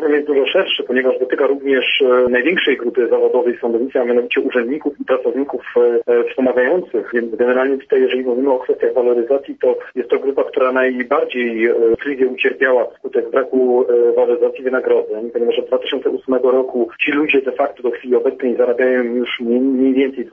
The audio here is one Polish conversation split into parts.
problem jest dużo szerszy, ponieważ dotyka również największej grupy zawodowej w sądownictwie, a mianowicie urzędników i pracowników wspomagających. Więc generalnie tutaj, jeżeli mówimy o kwestiach waloryzacji, to jest to grupa, która najbardziej tkliwie ucierpiała wskutek braku waloryzacji wynagrodzeń, ponieważ od 2008 roku ci ludzie de facto do chwili obecnej zarabiają już mniej więcej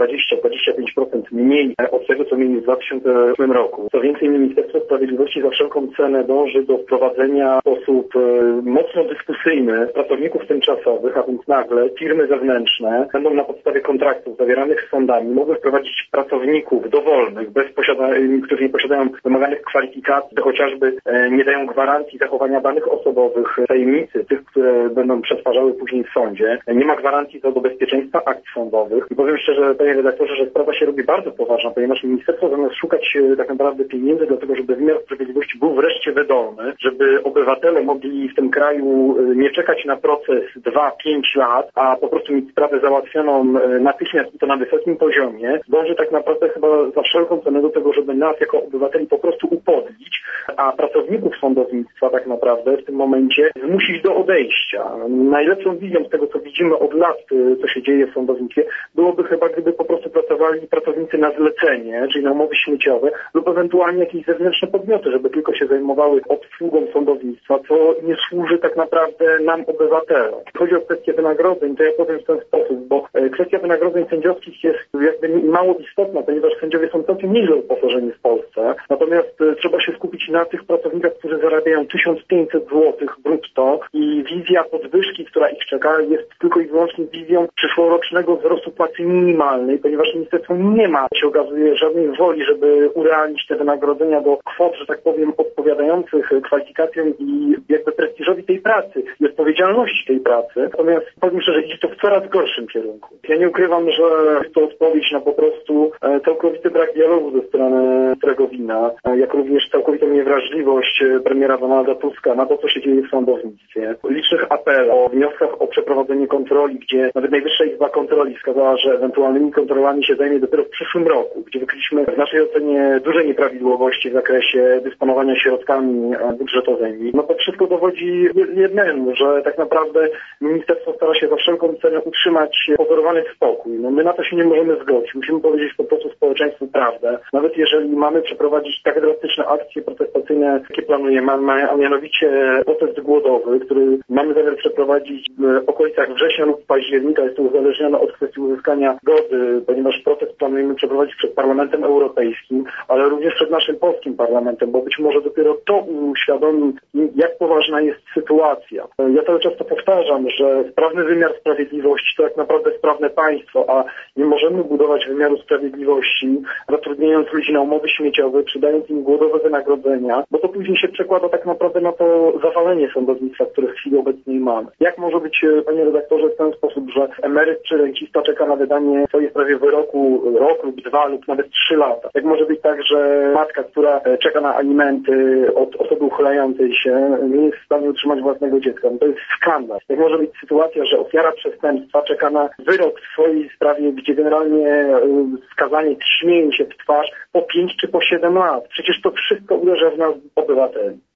20-25% mniej od tego, co mieli w 2008 roku. Co więcej, Ministerstwo Sprawiedliwości za wszelką cenę dąży do wprowadzenia w sposób mocno dyskusyjny pracowników tymczasowych, a więc nagle firmy zewnętrzne będą na podstawie kontraktów zawieranych z sądami mogły wprowadzić pracowników dowolnych, którzy nie posiadają wymaganych kwalifikacji, chociażby nie dają gwarancji zachowania danych osobowych, tajemnicy, tych, które będą przetwarzały później w sądzie. Nie ma gwarancji co do bezpieczeństwa akt sądowych. I powiem szczerze, panie redaktorze, że sprawa się robi bardzo poważna, ponieważ ministerstwo zamiast szukać tak naprawdę pieniędzy do tego, żeby wymiar sprawiedliwości był wreszcie wydolny, żeby obywatele mogli w tym kraju nie czekać na proces 2-5 lat, a po prostu mieć sprawę załatwioną natychmiast i to na wysokim poziomie, dąży tak naprawdę chyba za wszelką cenę do tego, żeby nas jako obywateli po prostu upodlić, a pracowników sądownictwa tak naprawdę w tym momencie zmusić do odejścia. Najlepszą wizją z tego, co widzimy od lat, co się dzieje w sądownictwie, byłoby chyba, gdyby po prostu pracowali pracownicy na zlecenie, czyli na umowy śmieciowe lub ewentualnie jakieś zewnętrzne podmioty, żeby tylko się zajmowały obsługą sądownictwa, co nie służy tak naprawdę nam, obywatelom. Jeśli chodzi o kwestię wynagrodzeń, to ja powiem w ten sposób, bo kwestia wynagrodzeń sędziowskich jest jakby mało istotna, ponieważ sędziowie są całkiem nieźle uposażeni w Polsce. Natomiast trzeba się skupić na tych pracownikach, którzy zarabiają 1500 zł brutto i wizja podwyżki, która ich czeka, jest tylko i wyłącznie wizją przyszłorocznego wzrostu płacy minimalnej, ponieważ ministerstwo nie ma, się okazuje, żadnej woli, żeby urealnić te wynagrodzenia do kwot, że tak powiem, odpowiadających kwalifikacjom i jakby prestiżowi tej pracy i odpowiedzialności tej pracy. Natomiast powiem szczerze, idzie to w coraz gorszym kierunku. Ja nie ukrywam, że jest to odpowiedź na po prostu całkowity brak dialogu ze strony którego wina, jak również całkowitą niewrażliwość premiera Donalda Tuska na to, co się dzieje w sądownictwie. Licznych apelów o wnioskach o przeprowadzenie kontroli, gdzie nawet Najwyższa Izba Kontroli wskazała, że ewentualnymi kontrolami się zajmie dopiero w przyszłym roku, gdzie wykryliśmy w naszej ocenie duże nieprawidłowości w zakresie dysponowania środkami budżetowymi. No to wszystko dowodzi jednemu, że tak naprawdę ministerstwo stara się za wszelką cenę utrzymać pozorowany spokój. No my na to się nie możemy zgodzić. Musimy powiedzieć po prostu społeczeństwu prawdę. Nawet jeżeli mamy przeprowadzić tak drastyczne akcje protestacyjne, jakie planujemy, a mianowicie protest głodowy, który mamy zamiar przeprowadzić w okolicach września lub października. Jest to uzależnione od kwestii uzyskania zgody, ponieważ protest planujemy przeprowadzić przed Parlamentem Europejskim, ale również przed naszym polskim parlamentem, bo być może dopiero to uświadomi, jak poważna jest sytuacja. Ja cały czas to powtarzam, że sprawny wymiar sprawiedliwości to tak naprawdę sprawne państwo, a nie możemy budować wymiaru sprawiedliwości, zatrudniając ludzi na umowy śmieciowe, przydając im głodowe wynagrodzenia, bo to później się przekłada tak naprawdę na to zawalenie sądownictwa, które w chwili obecnej mamy. Jak może być, panie redaktorze, w ten sposób, że emeryt czy rencista czeka na wydanie w swojej sprawie wyroku rok lub 2 lub nawet 3 lata? Jak może być tak, że matka, która czeka na alimenty od osoby uchylającej się, nie jest w stanie utrzymać własnego dziecka? No to jest skandal. Jak może być sytuacja, że ofiara przestępstwa czeka na wyrok w swojej sprawie, gdzie generalnie skazanie śmieje się w twarz po 5 czy po 7 lat? Przecież to wszystko uderza w nas, obywateli.